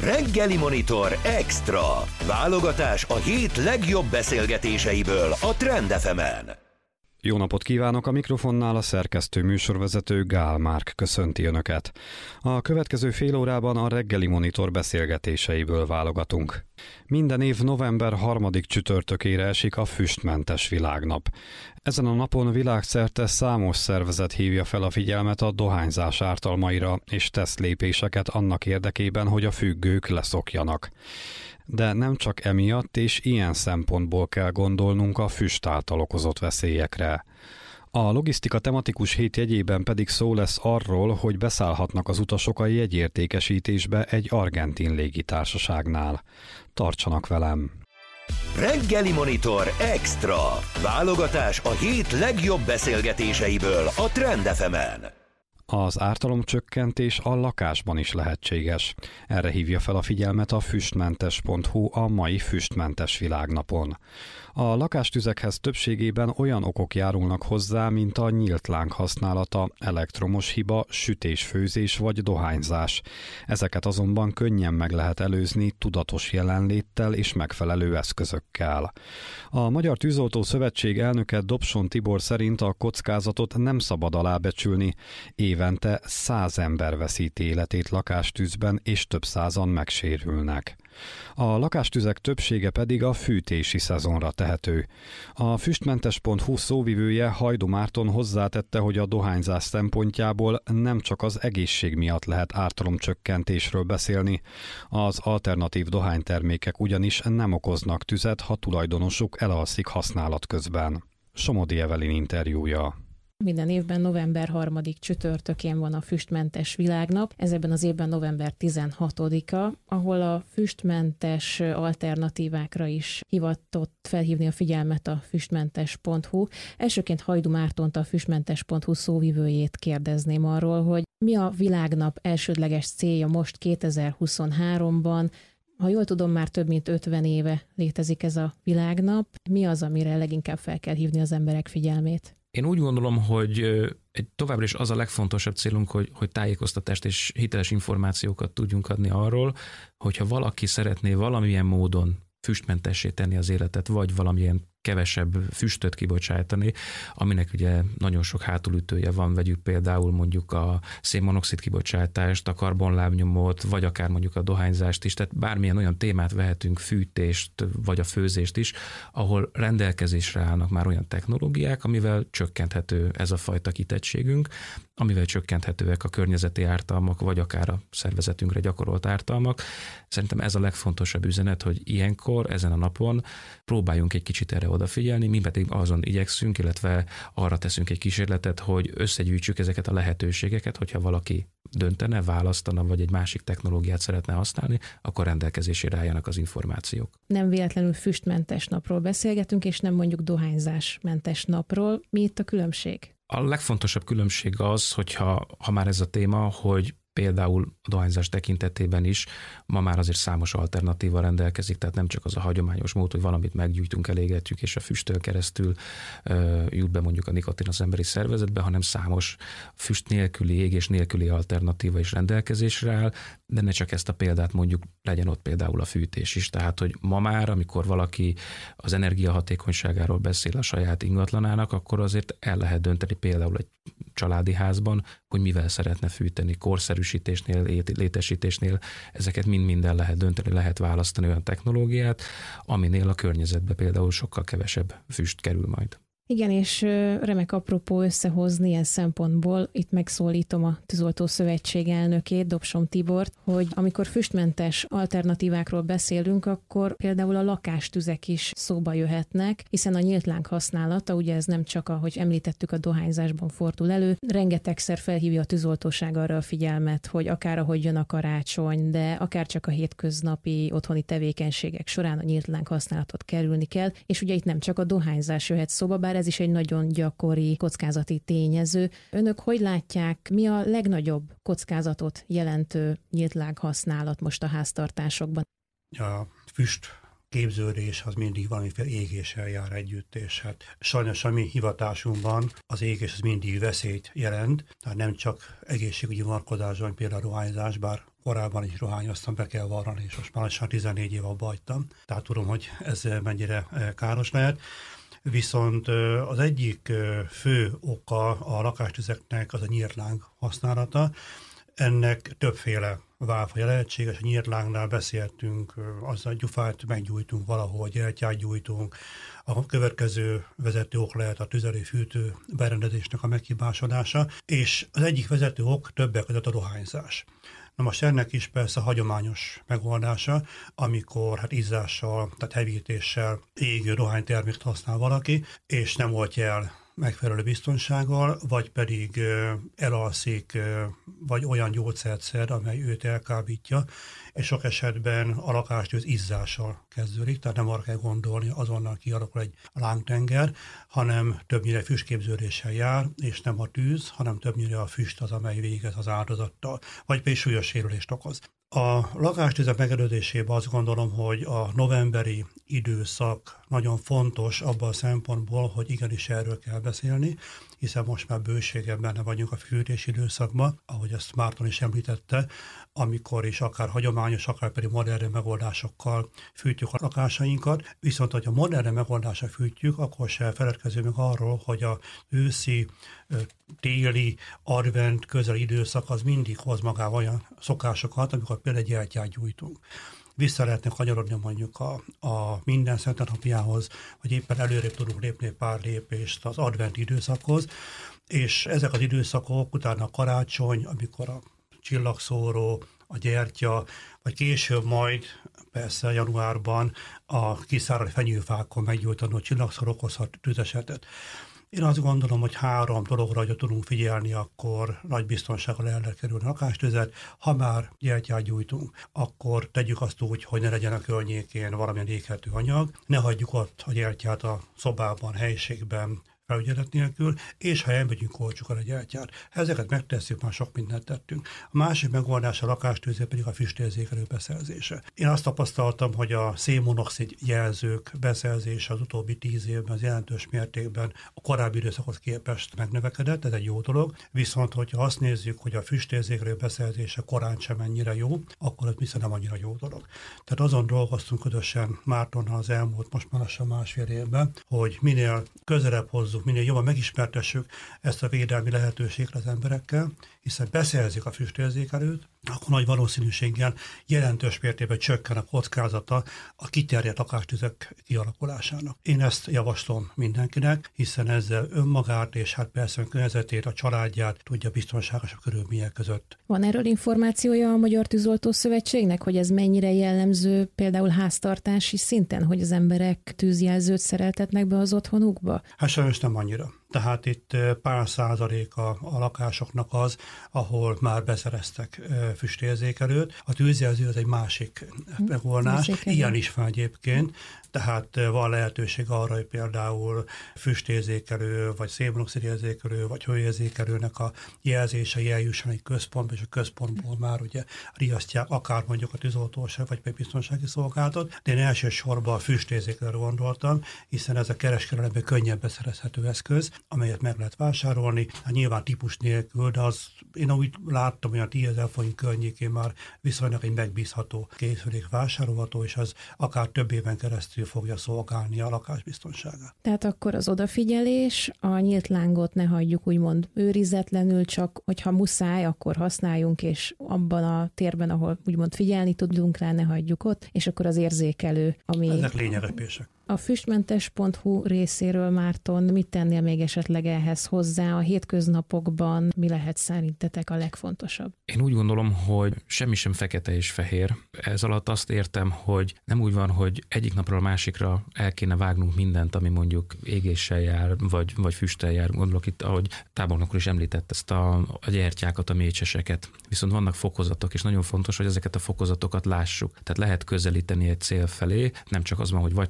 Reggeli Monitor Extra. Válogatás a hét legjobb beszélgetéseiből a Trend FM-en. Jó napot kívánok, a mikrofonnál a szerkesztő műsorvezető Gál Márk köszönti Önöket. A következő fél órában a Reggeli Monitor beszélgetéseiből válogatunk. Minden év november 3. csütörtökére esik a füstmentes világnap. Ezen a napon világszerte számos szervezet hívja fel a figyelmet a dohányzás ártalmaira, és tesz lépéseket annak érdekében, hogy a függők leszokjanak. De nem csak emiatt és ilyen szempontból kell gondolnunk a füst által okozott veszélyekre. A logisztika tematikus hét jegyében pedig szó lesz arról, hogy beszállhatnak az utasok a jegyértékesítésbe egy argentin légitársaságnál. Tartsanak velem! Reggeli Monitor Extra. Válogatás a hét legjobb beszélgetéseiből a Trend FM-en. Az ártalomcsökkentés a lakásban is lehetséges. Erre hívja fel a figyelmet a füstmentes.hu a mai füstmentes világnapon. A lakástüzekhez többségében olyan okok járulnak hozzá, mint a nyílt láng használata, elektromos hiba, sütés-főzés vagy dohányzás. Ezeket azonban könnyen meg lehet előzni tudatos jelenléttel és megfelelő eszközökkel. A Magyar Tűzoltó Szövetség elnöke Dobson Tibor szerint a kockázatot nem szabad alábecsülni. Évente 100 ember veszíti életét lakástűzben, és több százan megsérülnek. A lakástüzek többsége pedig a fűtési szezonra tehető. A füstmentes.hu szóvivője Hajdú Márton hozzátette, hogy a dohányzás szempontjából nem csak az egészség miatt lehet ártalomcsökkentésről beszélni. Az alternatív dohánytermékek ugyanis nem okoznak tüzet, ha tulajdonosuk elalszik használat közben. Somodi Evelin interjúja. Minden évben november 3. csütörtökén van a füstmentes világnap, ez ebben az évben november 16-a, ahol a füstmentes alternatívákra is hivatott felhívni a figyelmet a füstmentes.hu. Elsőként Hajdú Mártont, a füstmentes.hu szóvivőjét kérdezném arról, hogy mi a világnap elsődleges célja most 2023-ban. Ha jól tudom, már több mint 50 éve létezik ez a világnap. Mi az, amire leginkább fel kell hívni az emberek figyelmét? Én úgy gondolom, hogy továbbra is az a legfontosabb célunk, hogy tájékoztatást és hiteles információkat tudjunk adni arról, hogyha valaki szeretné valamilyen módon füstmentessé tenni az életet, vagy valamilyen kevesebb füstöt kibocsátani, aminek ugye nagyon sok hátulütője van, vegyük például mondjuk a szénmonoxid kibocsátást, a karbonlábnyomot, vagy akár mondjuk a dohányzást is, tehát bármilyen olyan témát vehetünk, fűtést, vagy a főzést is, ahol rendelkezésre állnak már olyan technológiák, amivel csökkenthető ez a fajta kitettségünk, amivel csökkenthetőek a környezeti ártalmak, vagy akár a szervezetünkre gyakorolt ártalmak. Szerintem ez a legfontosabb üzenet, hogy ilyenkor, ezen a napon próbáljunk egy kicsit erre odafigyelni, mi pedig azon igyekszünk, illetve arra teszünk egy kísérletet, hogy összegyűjtsük ezeket a lehetőségeket, hogyha valaki döntene, választana, vagy egy másik technológiát szeretne használni, akkor rendelkezésére álljanak az információk. Nem véletlenül füstmentes napról beszélgetünk, és nem mondjuk dohányzásmentes napról. Mi itt a különbség? A legfontosabb különbség az, hogyha már ez a téma, hogy például a dohányzás tekintetében is ma már azért számos alternatíva rendelkezik, tehát nem csak az a hagyományos mód, hogy valamit meggyújtunk, elégetjük, és a füsttől keresztül jut be mondjuk a nikotin az emberi szervezetbe, hanem számos füst nélküli, égés nélküli alternatíva is rendelkezésre áll, de ne csak ezt a példát mondjuk, legyen ott például a fűtés is. Tehát, hogy ma már, amikor valaki az energiahatékonyságáról beszél a saját ingatlanának, akkor azért el lehet dönteni például egy családi házban, hogy mivel szeretne fűteni, korszerűsítésnél, létesítésnél, ezeket mind-mind el lehet dönteni, lehet választani olyan technológiát, aminél a környezetbe például sokkal kevesebb füst kerül majd. Igen, és remek apropó összehozni ilyen szempontból, itt megszólítom a Tűzoltó Szövetség elnökét, Dobson Tibort, hogy amikor füstmentes alternatívákról beszélünk, akkor például a lakástüzek is szóba jöhetnek, hiszen a nyílt láng használata, ugye ez nem csak, ahogy említettük, a dohányzásban fordul elő, rengetegszer felhívja a tűzoltóság arra a figyelmet, hogy akár ahogy jön a karácsony, de akár csak a hétköznapi otthoni tevékenységek során a nyílt láng használatot kerülni kell, és ugye itt nem csak a dohányzás jöhet szóba, bár ez is egy nagyon gyakori kockázati tényező. Önök hogy látják, mi a legnagyobb kockázatot jelentő nyílt láng használat most a háztartásokban? A füst képződés az mindig valamiféle égéssel jár együtt, és hát sajnos a mi hivatásunkban az égés az mindig veszélyt jelent, tehát nem csak egészségügyi vonatkozásban, például rohányzás, bár korábban is rohányoztam, be kell vallani, és most már lassan 14 év abba hagytam, tehát tudom, hogy ez mennyire káros lehet. Viszont az egyik fő oka a lakástüzeknek az a nyírt láng használata. Ennek többféle válfaja lehetséges. A nyírt lángnál beszéltünk, az a gyufát meggyújtunk valahol, gyertyát gyújtunk. A következő vezető ok lehet a tüzelő-fűtő berendezésnek a meghibásodása, és az egyik vezető ok többek között a rohányzás. Na most ennek is persze hagyományos megoldása, amikor izzással, tehát hevítéssel égő rohányterméket használ valaki, és nem oltja el megfelelő biztonsággal, vagy pedig elalszik, vagy olyan gyógyszert szed, amely őt elkábítja, és sok esetben a lakástűz izzással kezdődik, tehát nem arra kell gondolni, azonnal kialakul egy lángtenger, hanem többnyire füstképződéssel jár, és nem a tűz, hanem többnyire a füst az, amely végez az áldozattal, vagy pedig súlyos sérülést okoz. A lakástüzek megelőzésében azt gondolom, hogy a novemberi időszak nagyon fontos abban a szempontból, hogy igenis erről kell beszélni, hiszen most már bőségben benne vagyunk a fűtési időszakban, ahogy ezt Márton is említette, amikor is akár hagyományos, akár pedig modern megoldásokkal fűtjük a lakásainkat. Viszont, hogyha modern megoldásra fűtjük, akkor se feledkezzünk meg arról, hogy a őszi, téli, advent közeli időszak az mindig hoz magával olyan szokásokat, amikor például gyertyát gyújtunk. Vissza lehetne kanyarodni mondjuk a minden szentenapjához, vagy éppen előrébb tudunk lépni pár lépést az advent időszakhoz, és ezek az időszakok, utána a karácsony, amikor a csillagszóró, a gyertya, vagy később majd, persze januárban a kiszáradt fenyőfákon meggyújtanó csillagszóró okozhat tüzesetet. Én azt gondolom, hogy 3 dologra, hogy tudunk figyelni, akkor nagy biztonsággal el lehet kerülni a lakástüzet. Ha már gyertyát gyújtunk, akkor tegyük azt úgy, hogy ne legyen a környékén valamilyen éghető anyag, ne hagyjuk ott a gyertyát a szobában, helyiségben, felügyelet nélkül, és ha elmegyünk, oltsuk el a gyertyát. Ha ezeket megtesszük, már sok mindent tettünk. A másik megoldás a lakástűzé pedig a füstérzékelő beszerzése. Én azt tapasztaltam, hogy a szénmonoxid jelzők beszerzése az utóbbi 10 évben az jelentős mértékben a korábbi időszakhoz képest megnövekedett, ez egy jó dolog, viszont hogyha azt nézzük, hogy a füstérzékelő beszerzése korán sem ennyire jó, akkor ez viszont nem annyira jó dolog. Tehát azon dolgoztunk közösen Mártonnal az elmúlt, most már lassan másfél évben, hogy minél közelebb hozzuk, minél jobban megismertessük ezt a védelmi lehetőséget az emberekkel, hiszen beszerzik a füstérzékelőt, akkor nagy valószínűséggel jelentős mértékben csökken a kockázata a kiterjedt lakástüzek kialakulásának. Én ezt javaslom mindenkinek, hiszen ezzel önmagát és hát persze környezetét, a családját tudja biztonságosabb körülmények között. Van erről információja a Magyar Tűzoltó Szövetségnek, hogy ez mennyire jellemző például háztartási szinten, hogy az emberek tűzjelzőt szereltetnek be az otthonukba? Hát sajnos nem annyira. Tehát itt pár százalék a lakásoknak az, ahol már beszereztek füstérzékelőt. A tűzjelző az egy másik megoldás, ilyen is van egyébként, tehát van lehetőség arra, hogy például füstérzékelő, vagy szénmonoxidérzékelő, vagy hőérzékelőnek a jelzései eljusson egy központba, és a központból már ugye riasztják akár mondjuk a tűzoltóság, vagy pedig biztonsági szolgálatot, de én elsősorban a füstérzékelőre gondoltam, hiszen ez a kereskedelemben könnyebb beszerezhető eszköz, amelyet meg lehet vásárolni, hát nyilván típus nélkül, de az én úgy láttam, hogy a 10 000 forint környékén már viszonylag egy megbízható készülék vásárolható, és az akár több éven keresztül fogja szolgálni a lakásbiztonságát. Tehát akkor az odafigyelés, a nyílt lángot ne hagyjuk úgymond őrizetlenül, csak hogyha muszáj, akkor használjunk, és abban a térben, ahol úgymond figyelni tudunk rá, ne hagyjuk ott, és akkor az érzékelő, ami... Ezek lényeges. A füstmentes.hu részéről, Márton, mit tennél még esetleg ehhez hozzá? A hétköznapokban mi lehet szerintetek a legfontosabb? Én úgy gondolom, hogy semmi sem fekete és fehér. Ez alatt azt értem, hogy nem úgy van, hogy egyik napról a másikra el kéne vágnunk mindent, ami mondjuk égéssel jár, vagy füsttel jár. Gondolok itt, ahogy tábornok úr is említett, ezt a gyertyákat, a mécseseket. Viszont vannak fokozatok, és nagyon fontos, hogy ezeket a fokozatokat lássuk. Tehát lehet közelíteni egy cél felé, nem csak az van, hogy vagy csináljuk,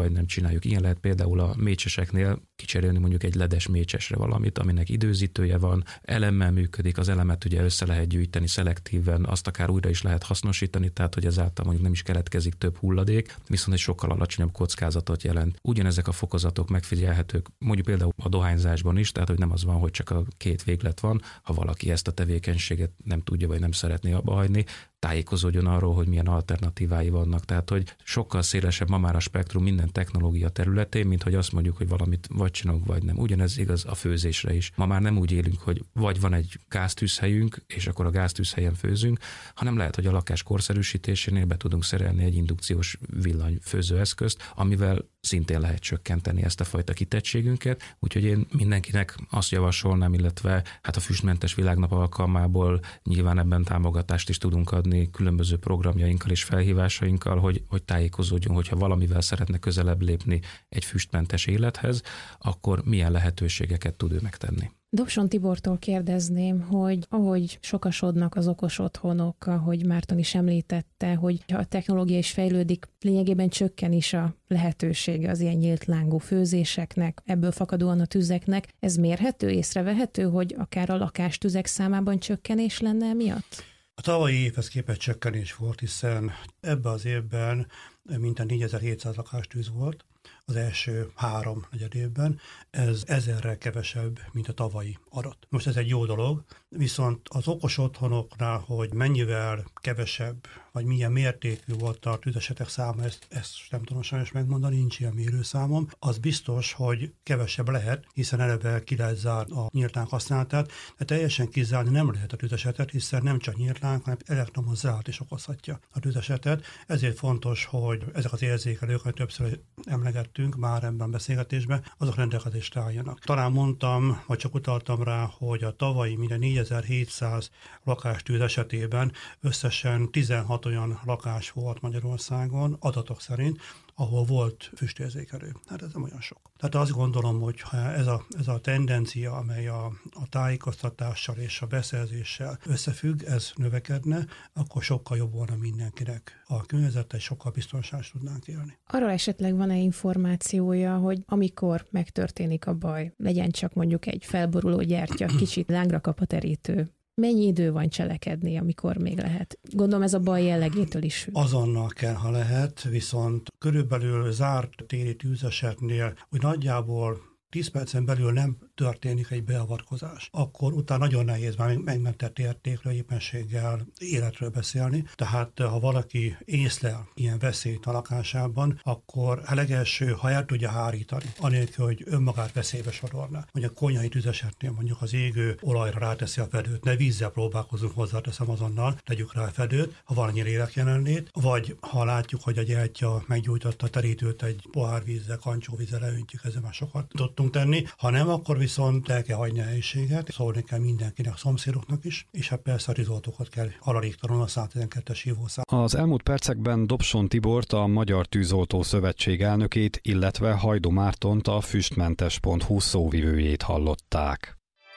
vagy nem csináljuk. Ilyen lehet például a mécseseknél kicserélni mondjuk egy ledes mécsesre valamit, aminek időzítője van, elemmel működik, az elemet ugye össze lehet gyűjteni szelektíven, azt akár újra is lehet hasznosítani, tehát hogy ezáltal mondjuk nem is keletkezik több hulladék, viszont egy sokkal alacsonyabb kockázatot jelent. Ugyanezek a fokozatok megfigyelhetők mondjuk például a dohányzásban is, tehát hogy nem az van, hogy csak a két véglet van, ha valaki ezt a tevékenységet nem tudja vagy nem szeretné abba hagyni, tájékozódjon arról, hogy milyen alternatívái vannak. Tehát, hogy sokkal szélesebb ma már a spektrum minden technológia területén, mint hogy azt mondjuk, hogy valamit vagy csinálunk, vagy nem. Ugyanez igaz a főzésre is. Ma már nem úgy élünk, hogy vagy van egy gáztűzhelyünk, és akkor a gáztűzhelyen főzünk, hanem lehet, hogy a lakás korszerűsítésénél be tudunk szerelni egy indukciós villanyfőzőeszközt, amivel szintén lehet csökkenteni ezt a fajta kitettségünket. Úgyhogy én mindenkinek azt javasolnám, illetve hát a füstmentes világnap alkalmából nyilván ebben támogatást is tudunk adni különböző programjainkkal és felhívásainkkal, hogy tájékozódjon, hogyha valamivel szeretne közelebb lépni egy füstmentes élethez, akkor milyen lehetőségeket tud ő megtenni. Dobson Tibortól kérdezném, hogy ahogy sokasodnak az okos otthonok, ahogy Márton is említette, hogy ha a technológia is fejlődik, lényegében csökken is a lehetősége az ilyen nyílt lángú főzéseknek, ebből fakadóan a tüzeknek. Ez mérhető, észrevehető, hogy akár a lakástüzek számában csökkenés lenne emiatt? A tavalyi évhez képest csökkenés volt, hiszen ebben az évben mintegy 4700 lakástűz volt, az első 3 negyedévben, ez 1000-rel kevesebb, mint a tavalyi adat. Most ez egy jó dolog, viszont az okos otthonoknál, hogy mennyivel kevesebb, vagy milyen mértékű volt a tüzesetek száma, ezt nem tudom sajnos megmondani, nincs ilyen mérőszámom. Az biztos, hogy kevesebb lehet, hiszen eleve ki lehet zárni a nyíltláng használatát, de teljesen kizárni nem lehet a tüzesetet, hiszen nem csak nyíltláng, hanem elektromos zárt is okozhatja a tüzesetet. Ezért fontos, hogy ezek az érzékelők, amit többször emlegettünk már ebben a beszélgetésben, azok rendelkezésre álljanak. Talán mondtam, vagy csak utaltam rá, hogy a tavalyi minden 4700 lakástűz esetében összesen 16 olyan lakás volt Magyarországon, adatok szerint, ahol volt füstérzékelő. Hát ez nem olyan sok. Tehát azt gondolom, hogy ha ez a tendencia, amely a tájékoztatással és a beszerzéssel összefügg, ez növekedne, akkor sokkal jobb volna mindenkinek a környezete, és sokkal biztonságos tudnánk élni. Arról esetleg van-e információja, hogy amikor megtörténik a baj, legyen csak mondjuk egy felboruló gyertya, kicsit lángra kap a terítő, mennyi idő van cselekedni, amikor még lehet? Gondolom ez a baj jellegétől is függ. Azonnal kell, ha lehet, viszont körülbelül zárt téli tűzesetnél, úgy nagyjából 10 percen belül nem történik egy beavatkozás, akkor utána nagyon nehéz már megmentett értékről, éppenséggel életről beszélni. Tehát ha valaki észlel ilyen veszélyt a lakásában, akkor a legelső, ha el tudja hárítani, anélkül, hogy önmagát veszélybe sorolná. Mondjuk a konyhai tüzesetnél mondjuk az égő olajra ráteszi a fedőt, ne vízzel próbálkozunk, hozzáteszem azonnal, tegyük rá a fedőt, ha van annyi lélekjelenlét, vagy ha látjuk, hogy a gyertya meggyújtotta a terítőt egy pohár vízzel, kancsóvízzel leöntjük, ezzel már sokat tudtunk tenni. Ha nem, akkor viszont el kell hagyni a helyiséget, szólni kell mindenkinek, szomszédoknak is, és hát persze a rizoltókat kell alarítanon a 112-es hívószám. Az elmúlt percekben Dobson Tibort, a Magyar Tűzoltó Szövetség elnökét, illetve Hajdú Mártont, a füstmentes.hu szóvivőjét hallották.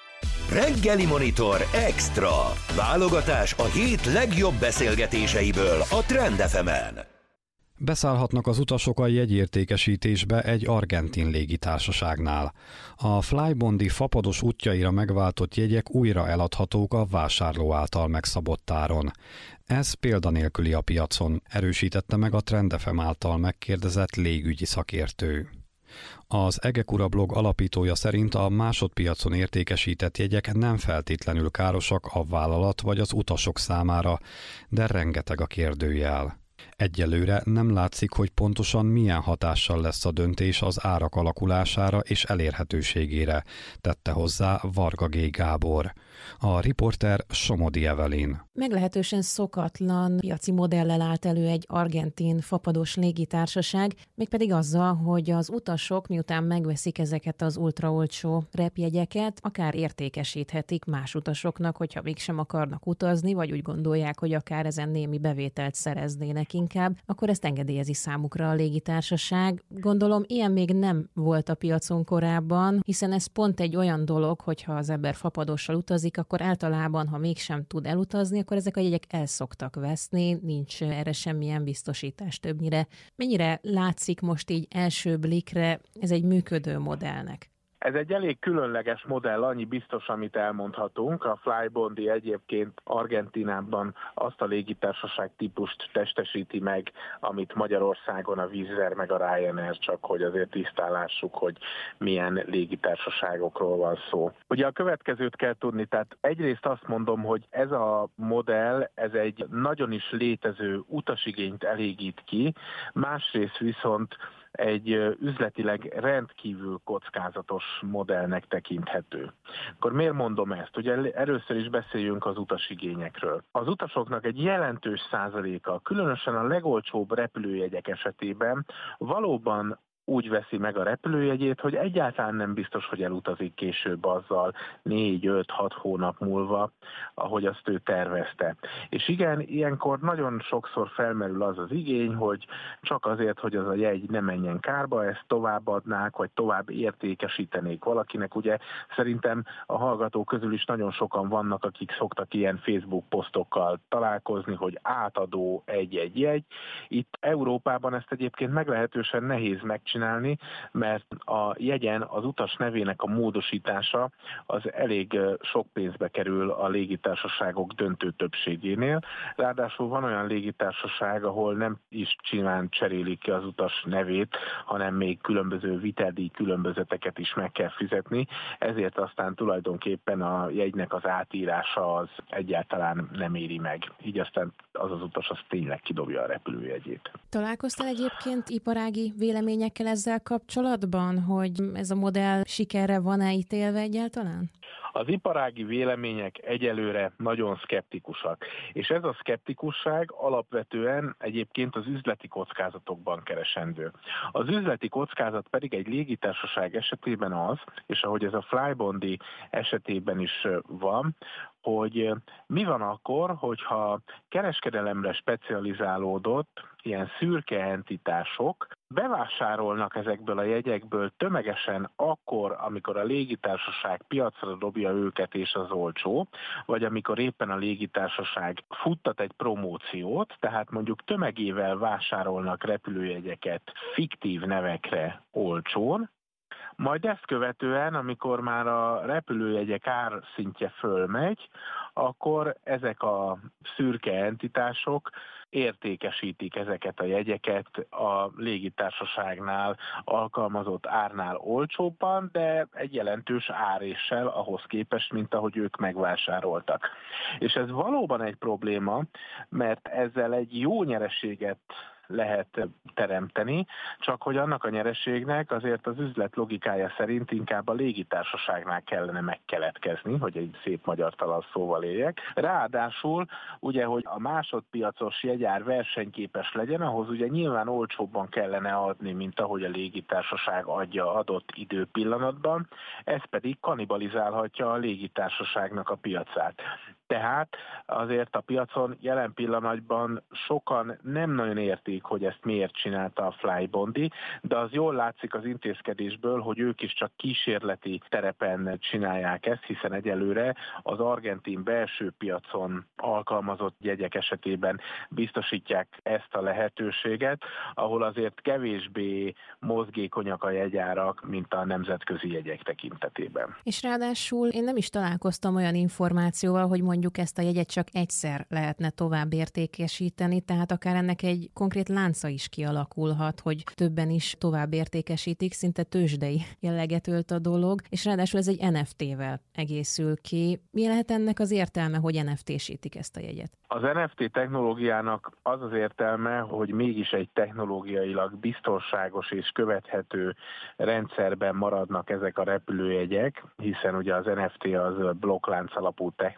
Reggeli Monitor Extra. Válogatás a hét legjobb beszélgetéseiből a Trend FM-en. Beszállhatnak az utasok a jegyértékesítésbe egy argentin légitársaságnál. A Flybondi fapados útjaira megváltott jegyek újra eladhatók a vásárló által megszabott áron. Ez példanélküli a piacon, erősítette meg a Trend FM által megkérdezett légügyi szakértő. Az Egekura blog alapítója szerint a másodpiacon értékesített jegyek nem feltétlenül károsak a vállalat vagy az utasok számára, de rengeteg a kérdőjel. Egyelőre nem látszik, hogy pontosan milyen hatással lesz a döntés az árak alakulására és elérhetőségére, tette hozzá Varga G. Gábor. A riporter Somodi Evelyn. Meglehetősen szokatlan piaci modellel állt elő egy argentin fapados légitársaság, mégpedig azzal, hogy az utasok miután megveszik ezeket az ultraolcsó repjegyeket, akár értékesíthetik más utasoknak, hogyha mégsem akarnak utazni, vagy úgy gondolják, hogy akár ezen némi bevételt szereznének leginkább, akkor ezt engedélyezi számukra a légitársaság. Gondolom, ilyen még nem volt a piacon korábban, hiszen ez pont egy olyan dolog, hogyha az ember fapadossal utazik, akkor általában, ha mégsem tud elutazni, akkor ezek a jegyek el szoktak veszni, nincs erre semmilyen biztosítás többnyire. Mennyire látszik most így első blikre ez egy működő modellnek? Ez egy elég különleges modell, annyi biztos, amit elmondhatunk. A Flybondi egyébként Argentínában azt a légitársaság típust testesíti meg, amit Magyarországon a Wizz Air meg a Ryanair, csak hogy azért tisztálássuk, hogy milyen légitársaságokról van szó. Ugye a következőt kell tudni, tehát egyrészt azt mondom, hogy ez a modell, ez egy nagyon is létező utasigényt elégít ki, másrészt viszont egy üzletileg rendkívül kockázatos modellnek tekinthető. Akkor miért mondom ezt? Ugye először is beszéljünk az utasigényekről. Az utasoknak egy jelentős százaléka, különösen a legolcsóbb repülőjegyek esetében valóban úgy veszi meg a repülőjegyét, hogy egyáltalán nem biztos, hogy elutazik később azzal 4-5-6 hónap múlva, ahogy azt ő tervezte. És igen, ilyenkor nagyon sokszor felmerül az az igény, hogy csak azért, hogy az a jegy ne menjen kárba, ezt továbbadnák, vagy tovább értékesítenék valakinek. Ugye szerintem a hallgatók közül is nagyon sokan vannak, akik szoktak ilyen Facebook posztokkal találkozni, hogy átadó egy jegy. Itt Európában ezt egyébként meglehetősen nehéz megcsinálni, mert a jegyen az utas nevének a módosítása az elég sok pénzbe kerül a légitársaságok döntő többségénél. Ráadásul van olyan légitársaság, ahol nem is csínán cserélik ki az utas nevét, hanem még különböző viteldíj különbözeteket is meg kell fizetni, ezért aztán tulajdonképpen a jegynek az átírása az egyáltalán nem éri meg. Így aztán az utas az tényleg kidobja a repülőjegyét. Találkoztál egyébként iparági véleményekkel ezzel kapcsolatban, hogy ez a modell sikerre van-e ítélve egyáltalán? Az iparági vélemények egyelőre nagyon szkeptikusak, és ez a szkeptikusság alapvetően egyébként az üzleti kockázatokban keresendő. Az üzleti kockázat pedig egy légitársaság esetében az, és ahogy ez a Flybondi esetében is van, hogy mi van akkor, hogyha kereskedelemre specializálódott ilyen szürke entitások bevásárolnak ezekből a jegyekből tömegesen akkor, amikor a légitársaság piacra dobja őket és az olcsó, vagy amikor éppen a légitársaság futtat egy promóciót, tehát mondjuk tömegével vásárolnak repülőjegyeket fiktív nevekre olcsón, majd ezt követően, amikor már a repülőjegyek árszintje fölmegy, akkor ezek a szürke entitások értékesítik ezeket a jegyeket a légitársaságnál alkalmazott árnál olcsóbban, de egy jelentős áréssel ahhoz képest, mint ahogy ők megvásároltak. És ez valóban egy probléma, mert ezzel egy jó nyereséget lehet teremteni, csak hogy annak a nyereségnek azért az üzlet logikája szerint inkább a légitársaságnál kellene megkeletkezni, hogy egy szép magyartalan szóval éljek. Ráadásul ugye, hogy a másodpiacos jegyár versenyképes legyen, ahhoz ugye nyilván olcsóbban kellene adni, mint ahogy a légitársaság adja adott időpillanatban, ez pedig kannibalizálhatja a légitársaságnak a piacát. Tehát azért a piacon jelen pillanatban sokan nem nagyon értik, hogy ezt miért csinálta a Flybondi, de az jól látszik az intézkedésből, hogy ők is csak kísérleti terepen csinálják ezt, hiszen egyelőre az argentin belső piacon alkalmazott jegyek esetében biztosítják ezt a lehetőséget, ahol azért kevésbé mozgékonyak a jegyárak, mint a nemzetközi jegyek tekintetében. És ráadásul én nem is találkoztam olyan információval, hogy mondjuk ezt a jegyet csak egyszer lehetne tovább értékesíteni, tehát akár ennek egy konkrét lánca is kialakulhat, hogy többen is tovább értékesítik, szinte tőzsdei jelleget ölt a dolog, és ráadásul ez egy NFT-vel egészül ki. Mi lehet ennek az értelme, hogy NFT-sítik ezt a jegyet? Az NFT technológiának az az értelme, hogy mégis egy technológiailag biztonságos és követhető rendszerben maradnak ezek a repülőjegyek, hiszen ugye az NFT az blokklánc alapú technológia,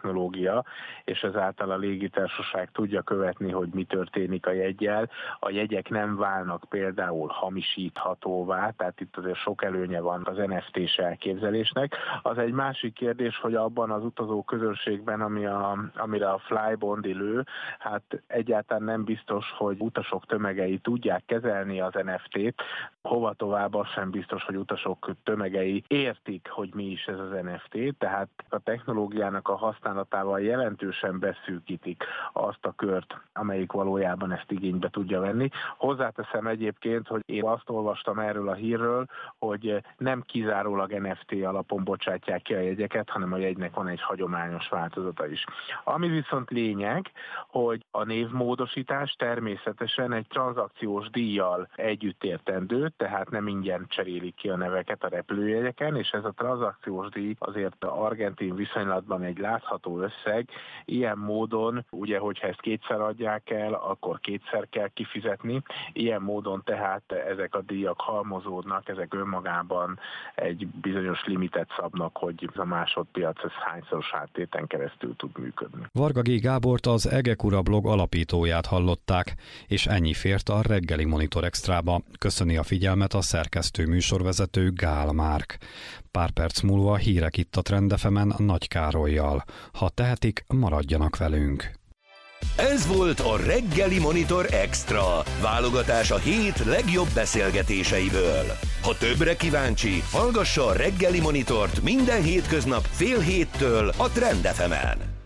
tudja, és ezáltal a légitársaság tudja követni, hogy mi történik a jeggyel. A jegyek nem válnak például hamisíthatóvá, tehát itt azért sok előnye van az NFT-s elképzelésnek. Az egy másik kérdés, hogy abban az utazó közönségben, amire a Flybondi lő, hát egyáltalán nem biztos, hogy utasok tömegei tudják kezelni az NFT-t, hova tovább az sem biztos, hogy utasok tömegei értik, hogy mi is ez az NFT, tehát a technológiának a használatával jelentősen beszűkítik azt a kört, amelyik valójában ezt igénybe tudja venni. Hozzáteszem egyébként, hogy én azt olvastam erről a hírről, hogy nem kizárólag NFT alapon bocsátják ki a jegyeket, hanem a jegynek van egy hagyományos változata is. Ami viszont lényeg, hogy a névmódosítás természetesen egy tranzakciós díjjal együtt értendő, tehát nem ingyen cserélik ki a neveket a repülőjegyeken, és ez a tranzakciós díj azért argentin viszonylatban egy látható összeg. Ilyen módon, ugye, hogyha ezt kétszer adják el, akkor kétszer kell kifizetni. Ilyen módon tehát ezek a díjak halmozódnak, ezek önmagában egy bizonyos limitet szabnak, hogy a másodpiac ez hányszoros áttéten keresztül tud működni. Varga G. Gábort, az Egekura blog alapítóját hallották, és ennyi fért a reggeli Monitor Extrába. Köszöni a figyelmet a szerkesztő műsorvezető Gál Márk. Pár perc múlva hírek itt a Trend FM-en Nagy Károllyal. Ha tehetik, maradjanak velünk. Ez volt a reggeli Monitor Extra, válogatás a hét legjobb beszélgetéseiből. Ha többre kíváncsi, hallgassa a reggeli Monitort minden hétköznap fél héttől a Trend FM-en.